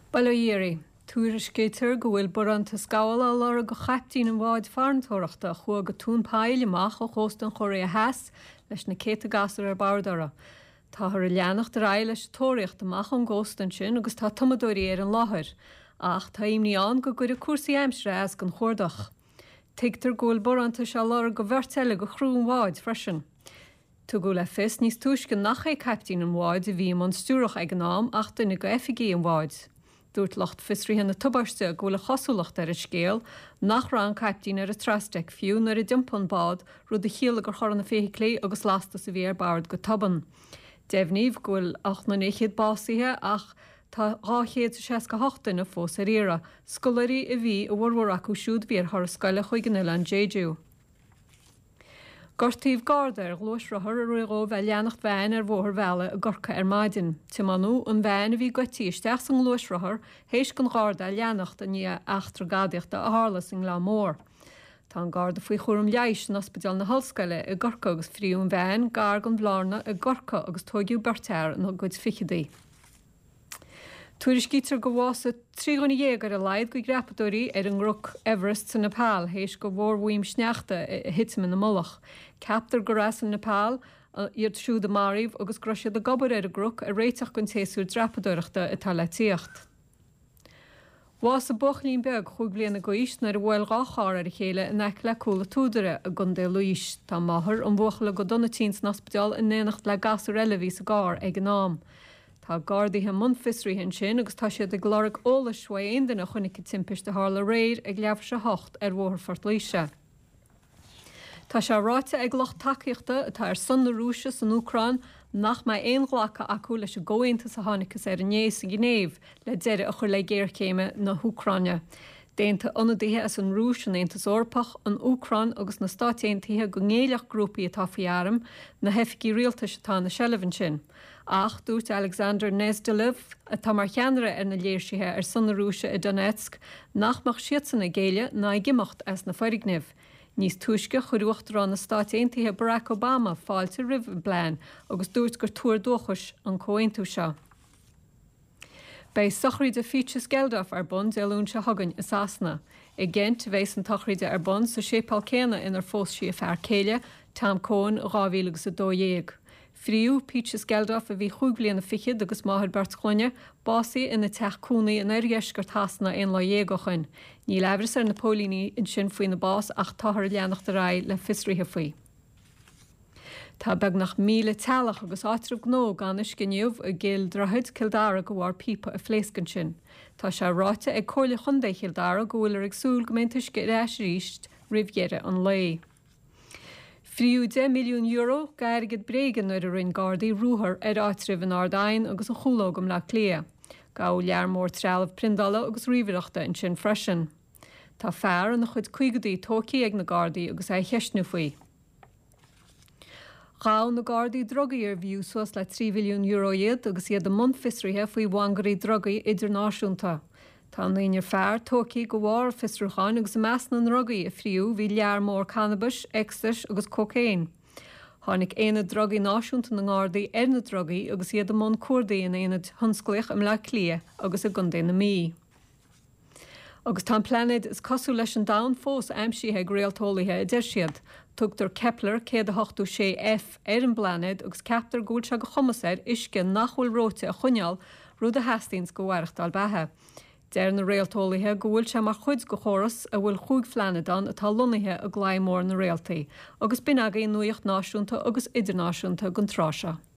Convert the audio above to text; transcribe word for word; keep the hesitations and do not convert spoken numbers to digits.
Bailíri, túris gétar go bhfuil buranta scála lara go chaptíín an bháid farntóireachta chu go tún páil amach ó chóstan choir a heas leis na céta gasar ar bardara. Tá thar a leannacht ar eile leis tóireacht amach an ggóstan sin agus tá tomadóí ar an láthir, ach tá imníán go gur a cuasaí aimsre as gan chórdach. Tigtar ggóil buranta se lara go bhirteile go chrún bháid freisin. Tu go le fis níos túisce nach é captíín an bháid a bhí man stúrach ag an nám ach duine go efigé an bháid. Dúirt lecht fisrithe na tubaiste go le chosúlacht ar a scéal, nach ra an captíín ar a trasteach fiú nar a dimpan bád rud a chéala gur choran na féhi lé agus lásta sa bhí ar bard go taban. Defníomh ghfuil ach na néchéad básaithe ach tá ráchéad sa seaca hochtain na fós a réra, scolairí a bhí a bhharhar acu siúd bhí ar thar scoile chuig gan an Jeju. Gortíomh gádair glóisrathar a ruigó bheith leannacht bhein ar bhóthar bheile a gorcha ar maidin. Timanú an bhein a bhí gotíisteach san glóisrathar hééis gan gáda leannacht a ní achtra gadaíochta a hálas in lá mór. Tá an gáda faoi chóm leiis an ospidal na hallscoile i gorcha agus fríún bhein gar an blána a gorcha agus tógiú bertéir nó goid fichidaí. Tuairis gítar go bhása trígóna dhégar a leid go greapadóí ar an ruc Everest san Nepal hééis go bhórhuiim sneachta i hitime na molach. Captar go ras an Nepal iad siúd a maríomh agus groisiad a gobar ar a gruc a réiteach gon téasú drapadúireachta a tal letíocht. Bhás a bochlín beag chuig bliana go is nar a bhfuil ráchár ar a chéile in eic le cóla túdare a gun dé luis tá maithir an bhuachala go donna tíns na ospidal in néanacht le gasar eile ví a gár ag an nám. Tá gádaíthe mun fisríhann sin agus tá siad a glárach óla swain den a chunig timpiste de hála réir ag leabhar se hocht ar bhóthar fortlíise. Tá se ráite ag loch takeíochta atá ar sun na Rúise san Ucrán nach mai éon ghlacha acu leis a ggóínta sa tháinicas ar an néas a gnéomh le deire a chur le géircéime na Ucráine. Déanta ionadaithe as an Rúis an Aontas Eorpach an Ucrán agus na stáitiaontaithe go ngéileach grúpaí atá faoiarm na heficí rialta setá na Selevan sin. Ach dúirt Alexander Nezdelev atá mar cheanara ar na léirsithe ar san na Rúise i Donetsk nachmach siad san na géile ná gimimecht as na foirigneamh. Níos túisce chuireacht rá na stáitiaontaithe Barack Obama fáilte rih blein agus dúirt gur túair dóchas an cóintú seo. Bei sochraí de fiches geldaf ar bun déún se hagann is asna. I Gent bhééis an tochraide ar bun sa sépal céna inar fós si a fear céile tam cóin ráhílagus a dóhéag. Friú Peaches geldaf a bhí chuig bliana fichiid agus máthir Bertchóine, básaí ina teachcúnaí in airgheisgur tasna in le dhéagachan. Ní lebris ar napólíní in sin faoin na bás ach táthir leannacht a raid le fisrithe faoi. Tá beag nach míle tealach agus áitrib gnó ganis gniuh a ggéil drahuid Kildara go bhhar pípa a phléascan sin. Tá se ráite ag cóirla chundé Kildara go bhfuil ar ag súil goméntais go réis ríist rihgéire an lé. Friú de milliún euro gairgad brégan ar a rinn Gardaí rúthar ar áitribh an Ardain agus a chulógam le clia. Gá learmór trealamh prindala agus riomhaireachta in sin freisin. Tá fearr an na chud cuigadaí tócaí ag na Gardaí agus é cheisnú faoi. Gá na Gardaí drogaí ar bhiú suas le trí milliún euro iad agus iad a mun fisrithe faoi bhangarí drogaí idirnáisiúnta. Tá naoinar fearr tócaí go bhhar fisrúcháin agus measna an drogaí a phríú bhí learmór cannabis, ecstas agus cocéin. Tháinig éad drogaí náisiúnta na Gardaí ar na drogaí agus iad a mun cuardaí in éad thunsclaich am le clia agus a gundé na mí. Agus tá planid is cosú leis an dam fós aimsíthe ag réaltólathe i d siad, tugtar Kepler cé a hochtú sé F ar an planid agus captar gúil se go chumasair isce nachhfuil róte a chuneal rud a Hastings go bhhairachtáil bethe. Deir na réaltólathe go bhfuil se mar chuid go choras a bhfuil chuig fleanadan atá lonathe a gláimór na réaltaí, agus bin agaí nuocht náisiúnta agus idirnáisiúnta gon tráise.